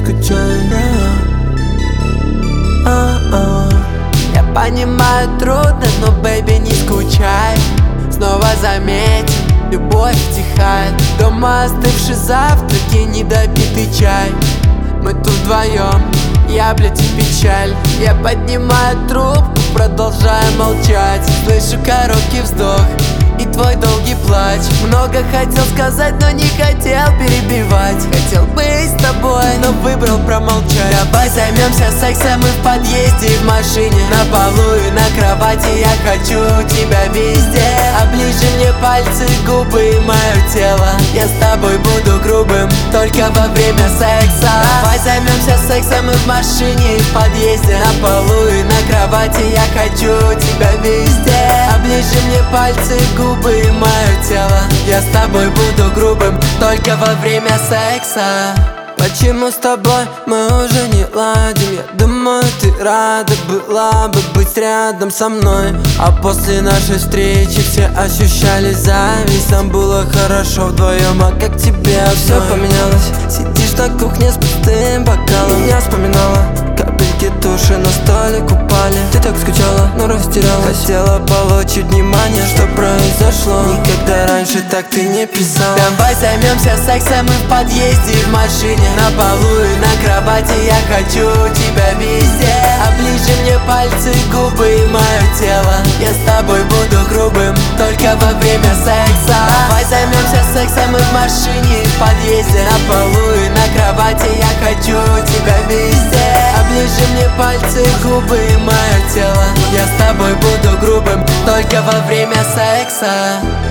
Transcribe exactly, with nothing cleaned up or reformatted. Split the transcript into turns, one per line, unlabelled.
скучай. Я понимаю, трудно, но, бэйби, не скучай. Снова заметь, любовь утихает. Дома остывший завтрак и недопитый чай. Мы тут вдвоем, я, блядь, и печаль. Я поднимаю трубку, продолжаю молчать. Слышу короткий вздох и твой долгий плач. Много хотел сказать, но не хотел перебивать. Хотел быть с тобой, но выбрал промолчать. Давай займемся сексом и в подъезде, и в машине, на полу и на кровати. Я хочу тебя везде. Оближи мне пальцы, губы и мое тело. Я с тобой буду грубым только во время секса. Давай займемся сексом и в машине, и в подъезде, на полу и на кровати. Я хочу тебя везде. Оближи мне пальцы, губы и мое тело. Я с тобой буду грубым только во время секса. Почему с тобой мы уже не ладим? Я думаю, ты рада была бы быть рядом со мной. А после нашей встречи все ощущали зависть. Нам было хорошо вдвоем, а как тебе все поменялось? Сидишь на кухне с пустым бокалом. Меня вспоминала, капельки туши на столе упали. Ты так скучала, но растерялась. Хотела получить внимание, что произошло. Никогда раньше так ты не писала. Давай займемся сексом и в подъезде, и в машине, на полу и на кровати. Я хочу тебя везде. Оближи мне пальцы, губы и мое тело. Я с тобой буду грубым только во время секса. Давай займемся сексом и в машине, и в подъезде, на полу и на кровати. Я хочу тебя везде. Оближи мне пальцы, губы и мое тело. Я с тобой буду грубым только во время секса.